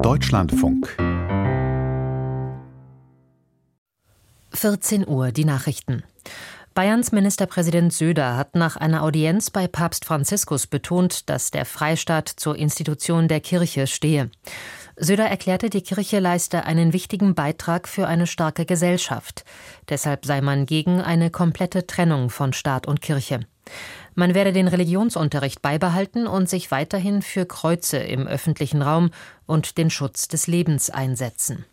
Deutschlandfunk. 14 Uhr, die Nachrichten. Bayerns Ministerpräsident Söder hat nach einer Audienz bei Papst Franziskus betont, dass der Freistaat zur Institution der Kirche stehe. Söder erklärte, die Kirche leiste einen wichtigen Beitrag für eine starke Gesellschaft. Deshalb sei man gegen eine komplette Trennung von Staat und Kirche. Man werde den Religionsunterricht beibehalten und sich weiterhin für Kreuze im öffentlichen Raum und den Schutz des Lebens einsetzen.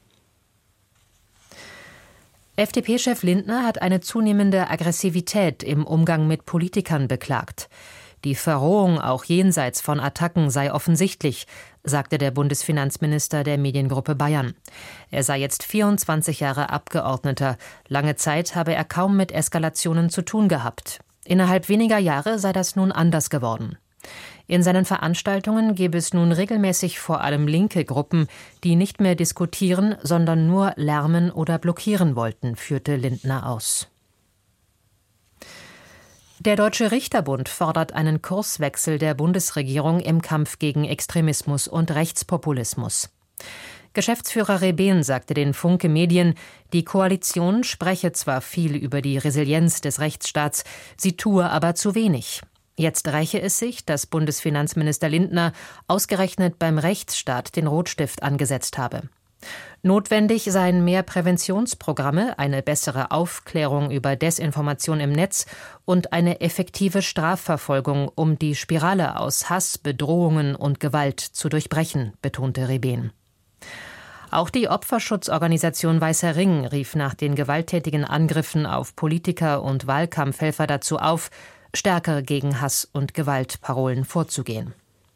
FDP-Chef Lindner hat eine zunehmende Aggressivität im Umgang mit Politikern beklagt. Die Verrohung auch jenseits von Attacken sei offensichtlich, sagte der Bundesfinanzminister der Mediengruppe Bayern. Er sei jetzt 24 Jahre Abgeordneter. Lange Zeit habe er kaum mit Eskalationen zu tun gehabt. Innerhalb weniger Jahre sei das nun anders geworden. In seinen Veranstaltungen gebe es nun regelmäßig vor allem linke Gruppen, die nicht mehr diskutieren, sondern nur lärmen oder blockieren wollten, führte Lindner aus. Der Deutsche Richterbund fordert einen Kurswechsel der Bundesregierung im Kampf gegen Extremismus und Rechtspopulismus. Geschäftsführer Rebehn sagte den Funke Medien, die Koalition spreche zwar viel über die Resilienz des Rechtsstaats, sie tue aber zu wenig. Jetzt räche es sich, dass Bundesfinanzminister Lindner ausgerechnet beim Rechtsstaat den Rotstift angesetzt habe. Notwendig seien mehr Präventionsprogramme, eine bessere Aufklärung über Desinformation im Netz und eine effektive Strafverfolgung, um die Spirale aus Hass, Bedrohungen und Gewalt zu durchbrechen, betonte Rebehn. Auch die Opferschutzorganisation Weißer Ring rief nach den gewalttätigen Angriffen auf Politiker und Wahlkampfhelfer dazu auf, stärker gegen Hass- und Gewaltparolen vorzugehen.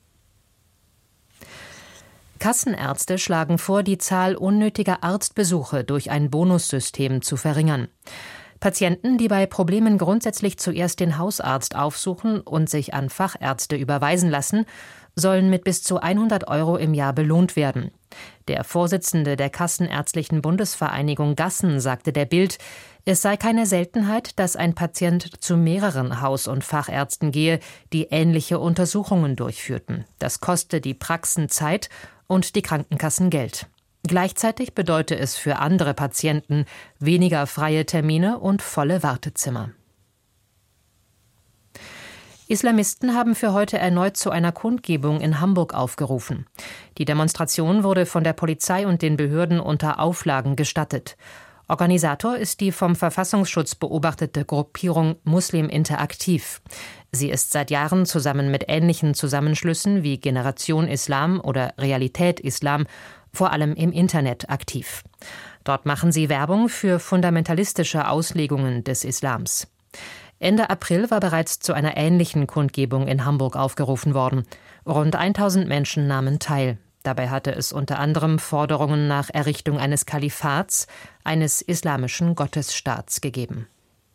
Kassenärzte schlagen vor, die Zahl unnötiger Arztbesuche durch ein Bonussystem zu verringern. Patienten, die bei Problemen grundsätzlich zuerst den Hausarzt aufsuchen und sich an Fachärzte überweisen lassen, sollen mit bis zu 100 € im Jahr belohnt werden. Der Vorsitzende der Kassenärztlichen Bundesvereinigung Gassen sagte der Bild, es sei keine Seltenheit, dass ein Patient zu mehreren Haus- und Fachärzten gehe, die ähnliche Untersuchungen durchführten. Das koste die Praxen Zeit und die Krankenkassen Geld. Gleichzeitig bedeute es für andere Patienten weniger freie Termine und volle Wartezimmer. Islamisten haben für heute erneut zu einer Kundgebung in Hamburg aufgerufen. Die Demonstration wurde von der Polizei und den Behörden unter Auflagen gestattet. Organisator ist die vom Verfassungsschutz beobachtete Gruppierung Muslim Interaktiv. Sie ist seit Jahren zusammen mit ähnlichen Zusammenschlüssen wie Generation Islam oder Realität Islam vor allem im Internet aktiv. Dort machen sie Werbung für fundamentalistische Auslegungen des Islams. Ende April war bereits zu einer ähnlichen Kundgebung in Hamburg aufgerufen worden. Rund 1000 Menschen nahmen teil. Dabei hatte es unter anderem Forderungen nach Errichtung eines Kalifats, eines islamischen Gottesstaats gegeben.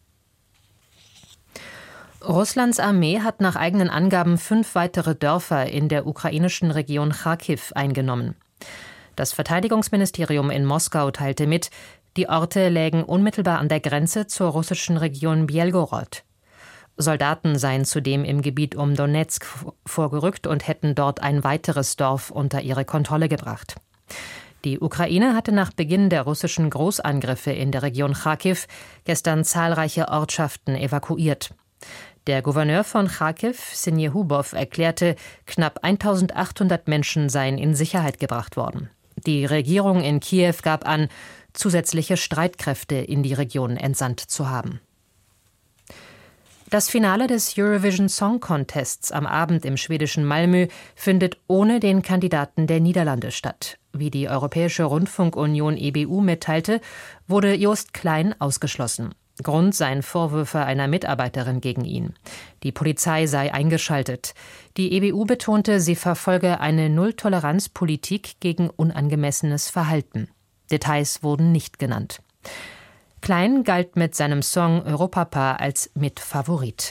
Russlands Armee hat nach eigenen Angaben 5 weitere Dörfer in der ukrainischen Region Charkiw eingenommen. Das Verteidigungsministerium in Moskau teilte mit, die Orte lägen unmittelbar an der Grenze zur russischen Region Bjelgorod. Soldaten seien zudem im Gebiet um Donezk vorgerückt und hätten dort ein weiteres Dorf unter ihre Kontrolle gebracht. Die Ukraine hatte nach Beginn der russischen Großangriffe in der Region Charkiw gestern zahlreiche Ortschaften evakuiert. Der Gouverneur von Charkiw, Sinjehubow, erklärte, knapp 1800 Menschen seien in Sicherheit gebracht worden. Die Regierung in Kiew gab an, zusätzliche Streitkräfte in die Region entsandt zu haben. Das Finale des Eurovision Song Contests am Abend im schwedischen Malmö findet ohne den Kandidaten der Niederlande statt. Wie die Europäische Rundfunkunion EBU mitteilte, wurde Joost Klein ausgeschlossen. Grund seien Vorwürfe einer Mitarbeiterin gegen ihn. Die Polizei sei eingeschaltet. Die EBU betonte, sie verfolge eine Null-Toleranz-Politik gegen unangemessenes Verhalten. Details wurden nicht genannt. Klein galt mit seinem Song Europapa als Mitfavorit.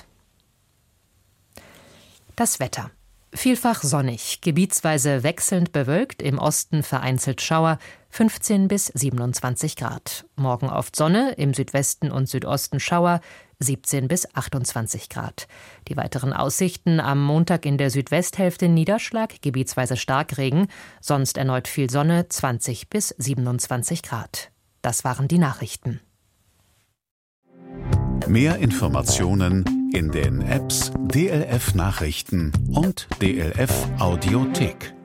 Das Wetter. Vielfach sonnig, gebietsweise wechselnd bewölkt, im Osten vereinzelt Schauer, 15 bis 27 Grad. Morgen oft Sonne, im Südwesten und Südosten Schauer, 17 bis 28 Grad. Die weiteren Aussichten: am Montag in der Südwesthälfte Niederschlag, gebietsweise Starkregen, sonst erneut viel Sonne, 20 bis 27 Grad. Das waren die Nachrichten. Mehr Informationen in den Apps DLF Nachrichten und DLF Audiothek.